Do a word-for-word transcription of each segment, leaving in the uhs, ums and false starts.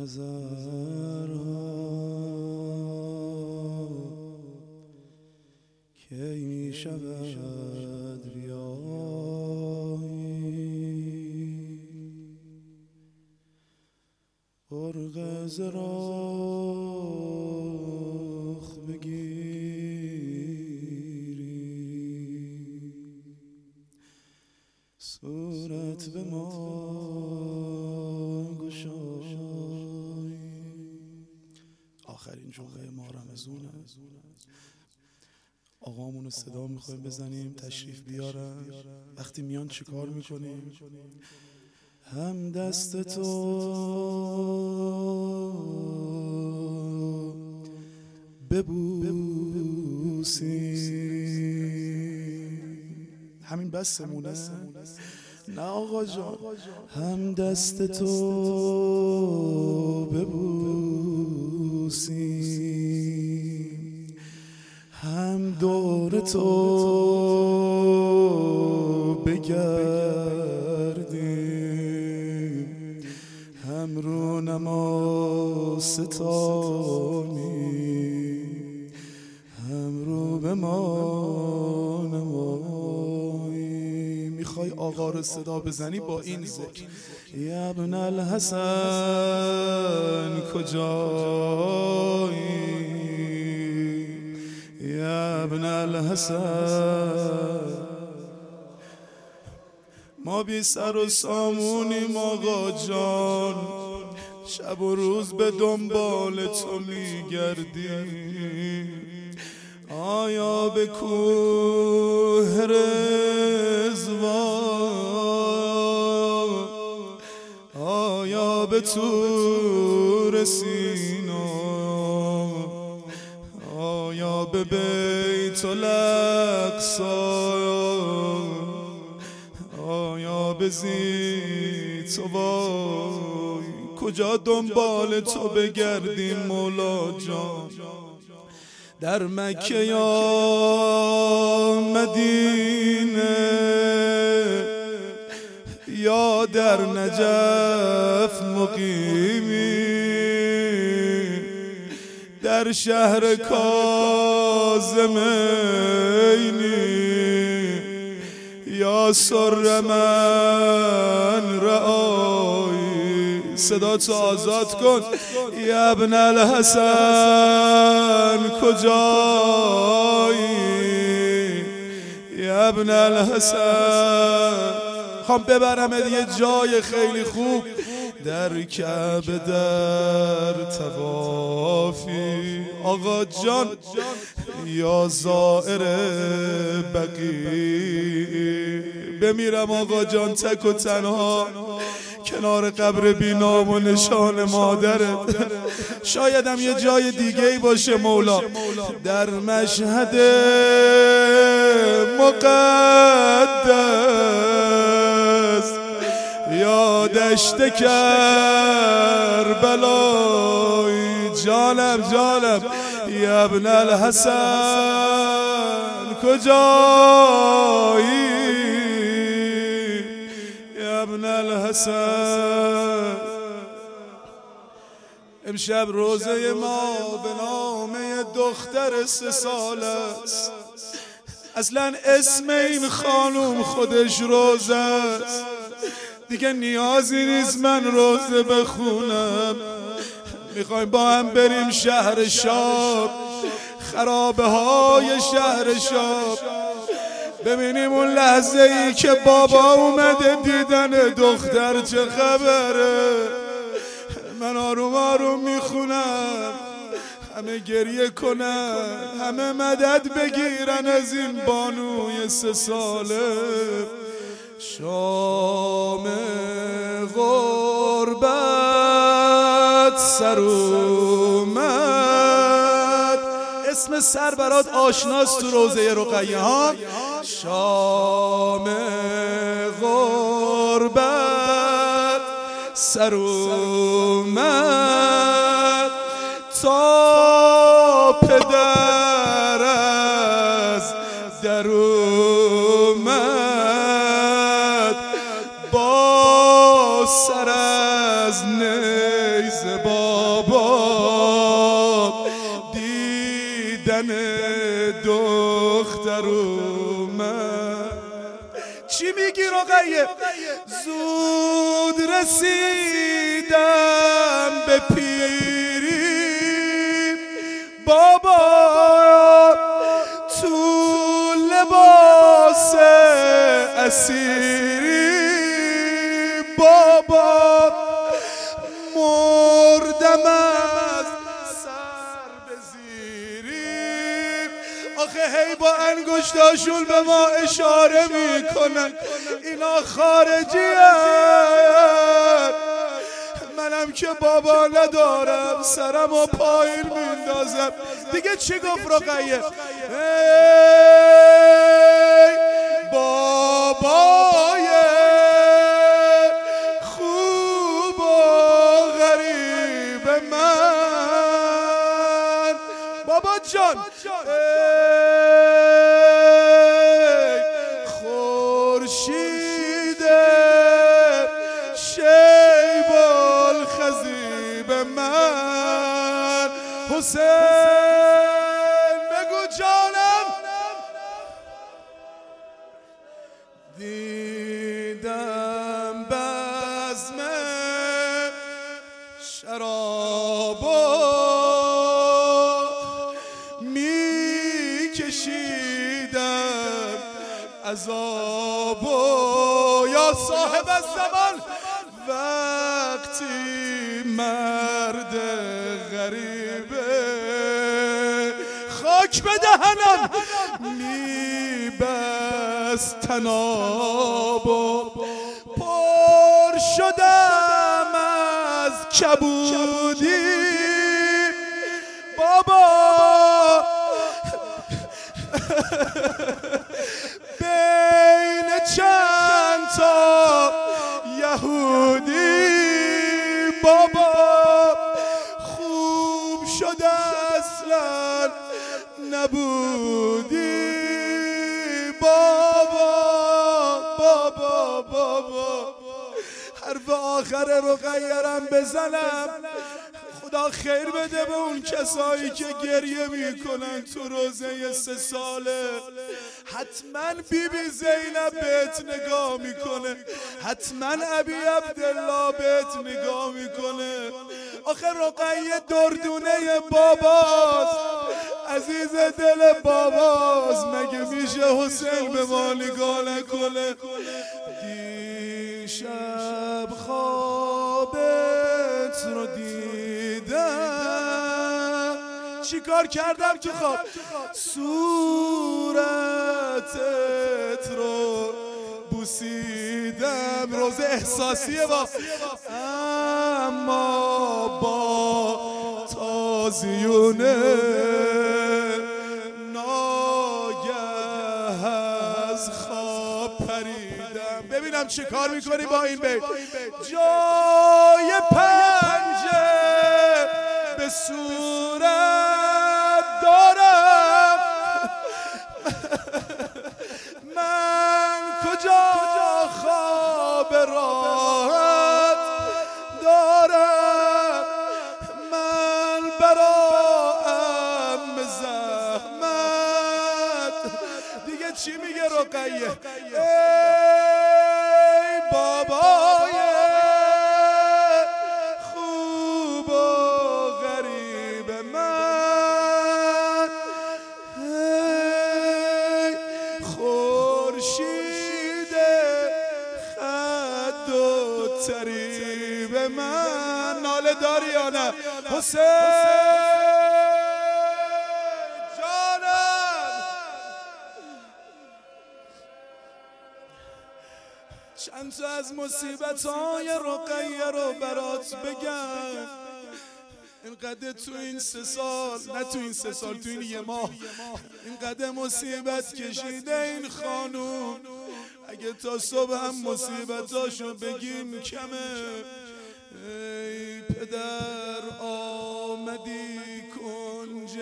نظرها کی می شود ریایی برق ز رخ بگیری صورت به ما گشایی. آخرین جمله ما رمضونه. آقامون رو صدا میخوایم بزنیم تشریف بیارن. وقتی میان چی کار میکنیم؟ هم دست تو ببوسیم. همین بسمونه؟ نه آقا جان، هم دست تو ببوسیم، هم دور تو بگردیم، هم رو نما ستانیم، هم رو به ما نماییم. میخوای آقا رو صدا بزنی با این ذکر: یا ابن الحسن کجایی، یا ابن الحسن. ما بی سر و سامونیم آقا جان، شب و روز به دنبال تو میگردیم. آیا به کوه رضوان، آیا به طور سینا، آیا به بیت الاقصی، آیا به زیتوای، کجا دنبال تو بگردیم مولا جان؟ در مکه یا مدینه یا در نجف مقیمی، در شهر کاظمینی یا سر من رعایی. صدا تو آزاد کن: یا ابن الحسن کجایی، یا ابن الحسن. خوام ببرم یه جای خیلی خوب، در کعبه در طوافی آقا جان، یا زائر بقیع. بمیرم آقا جان تک و تنها کنار قبر بی نام و نشان مادرت. شایدم یه جای دیگه ای باشه مولا، در مشهد مقدس یا دشت کربلای. جانم جانم، یا ابن الحسن کجایی، یا ابن الحسن. امشب روزه ما به نام دختر سه ساله است. اصلا اسم این خانوم خودش روزه است، دیگه نیازی نیست من روزه بخونم. میخوایم با هم بریم شهر شاب، خرابه های شهر شاب، ببینیم اون لحظه ای که بابا اومده دیدن دختر چه خبره. من آروم آروم میخونم، همه گریه کنن، همه مدد بگیرن از این بانوی سه ساله. شام غربت سر اومد. اسم سر برات آشناست تو روزه رقیه ها. شام غربت سر اومد، تا پدر از در اومد، با سر از نیزه با دیدن دختر اومد. چی میگی رقیه؟ زود رسیدم به پیری بابا، تو لباس اسیری بابا، مردم از سر به زیری. آخه هی با انگشتاشون به ما اشاره میکنن اینا خارجیه، منم که بابا ندارم سرم و پایین میندازم. دیگه چی گفت رقیه؟ ای بابای خوب و غریب من، بابا جان ای خورشید شیب الخضیب من، حسین بگو جانم. دیدم بزم شرابو میکشیدم عذابو، یا صاحب الزمان وقتی مرد غریبه خاک به دهنم میبست تنابو، پر شدم از کبودی بابا، بین چند تا یهودی بابا، خوب شده اصلا نبودی بابا بابا بابا. حرف آخر رقیرم بزنم، خدا خیر بده به اون کسایی که گریه میکنن تو روزه سه ساله. حتما بی بی زینب بهت نگاه میکنه، حتما ابی عبدالله بهت نگاه میکنه. آخه رقیه دردونه باباست، عزیز دل باباست، مگه میشه حسین به ما نگاه نکنه؟ دیشب خوابت رو دیدم، چی کار کردم تو خواب؟ صورتت رو بوسیدم، روزه احساسیه با، اما با تازیونه ناگه از خواب پریدم. ببینم چه کار میکنی با این بیت. جای پنجه به صورت دارم، من کجا خواب راحت دارم، من براام زحمت. دیگه چی میگه رقیه؟ ای بابای خوب و غریب من، ای خورشید خد و طریب من. ناله داری یا نه حسین جانم؟ چند تا از مصیبت‌های رقیه رو برات بگم. اینقدر تو این سه سال، نه تو این سه سال، تو این یه ماه اینقدر مصیبت کشیده این خانوم، اگه تا صبح هم مصیبتاشو بگیم کمه. ای پدر آمدی کنج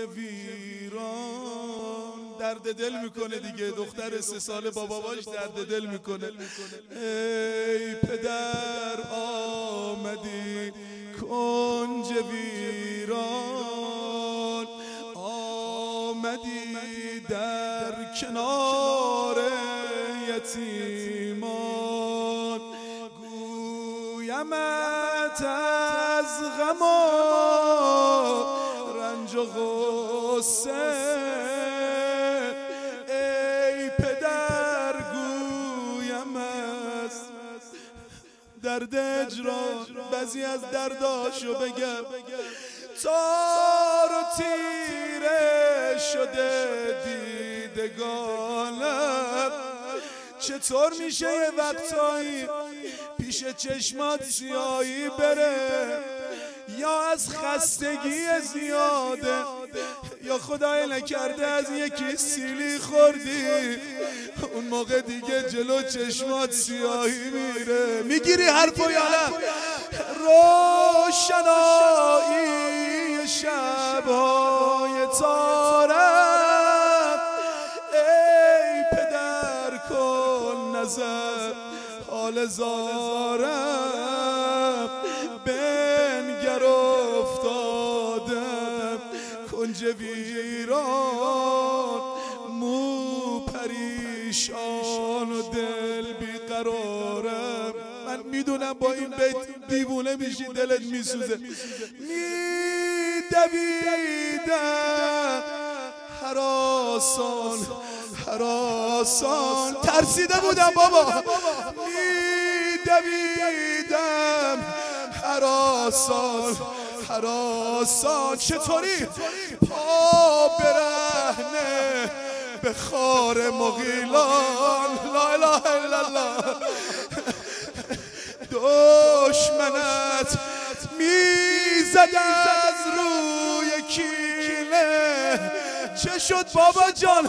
ویران، درد دل میکنه دیگه، دختر سه ساله با باباش درد دل میکنه. ای پدر آمدی کنج ویران، آمدی در کنار یتیمان، گویمت از غم و رنج و غصه، ای پدر گویم از درد اجران، بعضی از درداشو بگم. تار و تیره شده دیدگانم، چطور میشه یه وقتایی پیش چشمات سیاهی بره، یا از خستگی زیاده، یا خدای نکرده از یکی سیلی خوردی، اون موقع دیگه جلو چشمات سیاهی میره. میگیری حرفو یا نه؟ روشنایی شبهای تارم، ای پدر کن نظر حال زارم، بنگر افتادم کنج ویران، مو پریشان و دل بیقرارم. من میدونم با این بیت دیوونه میشی، دلت میسوزه. میدویدم هراسان هراسان، ترسیده بودم بابا، میدویدم هراسان هراسان. چطوری؟ پا برهنه به خار مغیلان، لا اله الا الله. دشمنت میزد از روی کینه، چه شد بابا جان؟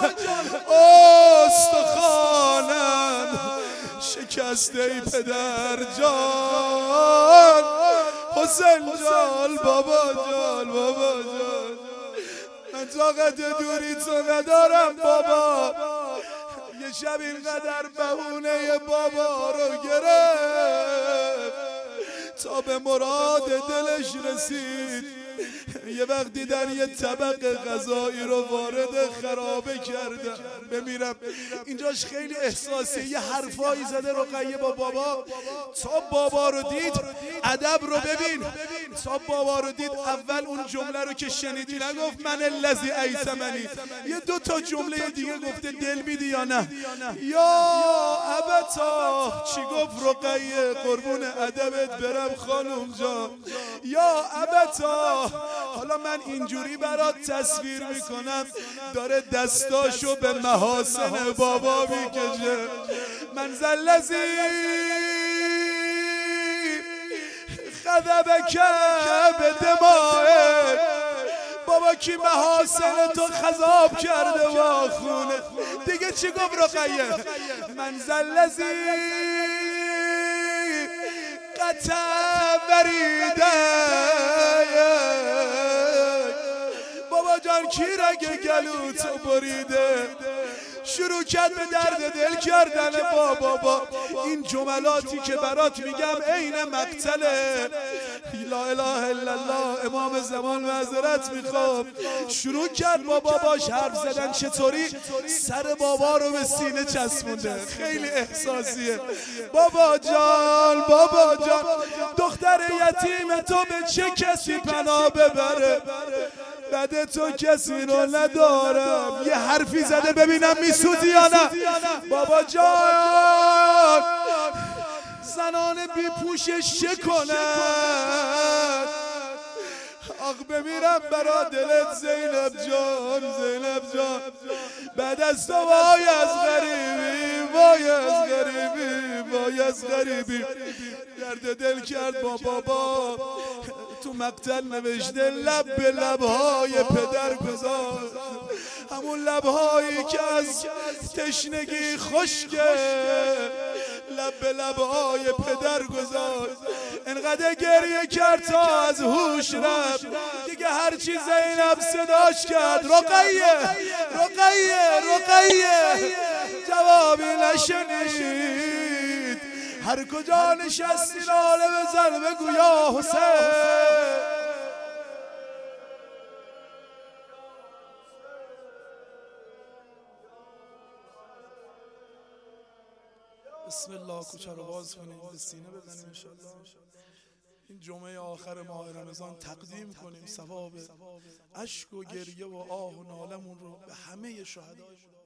استخوانم شکسته ای پدر جان، حسین جان بابا جان بابا جان. من طاقت دوری تو ندارم بابا، یه شب اینقدر بهونه بابا رو گرفت تا به مراد دلش رسید. یه وقت دیدن یه طبق غذایی رو وارد خرابه کردن. بمیرم اینجاش خیلی احساسیه. یه حرفایی زده رقیه با بابا، تا بابا رو دید ادب رو ببین، تا بابا رو دید اول اون جمله رو که شنیدی نگفت من الذی ایتمنی، یه دو تا جمله دیگه گفته دل میدی یا نه؟ یا ابتا چی گفت رقیه؟ قربون ادبت برم خانم جان. یا ابتا حالا من اینجوری برات تصویر میکنم، داره دستاشو به محاسن بابا میکشه. من زلزی خذبک به دماغه، بابا کی محاسن تو خذاب کرده با خونه. دیگه چی گفت رقیه؟ من زلزی قطع بریده، بابا جان کی رگ گلو تو بریده. شروع کرد به درد دل کردن با بابا. این جملاتی که برات میگم عین مقتله. لا اله الا الله، امام زمان معذرت میخوام. شروع کرد با باباش حرف زدن. چطوری؟ سر بابا رو به سینه چسبونده. خیلی احساسیه. بابا جان بابا جان، دختر یتیم تو به چه کسی پناه ببره؟ بعد تو کسی رو ندارم. یه حرفی زده ببینم میسوزی یا نه؟ بابا جان زنان بی پوشش چه کنن؟ آخ بمیرم برا دلت زینب جان زینب جان. بعد از تو وای از غریبی وای از غریبی وای از غریبی. درد دل کرد با بابا. تو مقتل نوشته لب به لبهای پدر گذاشت، همون لبهایی که از تشنگی خشکه. لب به لبهای پدر گذاشت. انقدر گریه کرد تا از هوش رفت. دیگه هرچی زینب صداش کرد رقیه رقیه رقیه، جوابی نشنید. هر کجا نشستی ناله بزن بگو یا حسین. بسم الله کوچه رو باز کنیم، به سینه بزنیم انشالله این جمعه آخر ماه رمضان تقدیم کنیم ثواب اشک و گریه و آه و نالمون رو به همه شهدای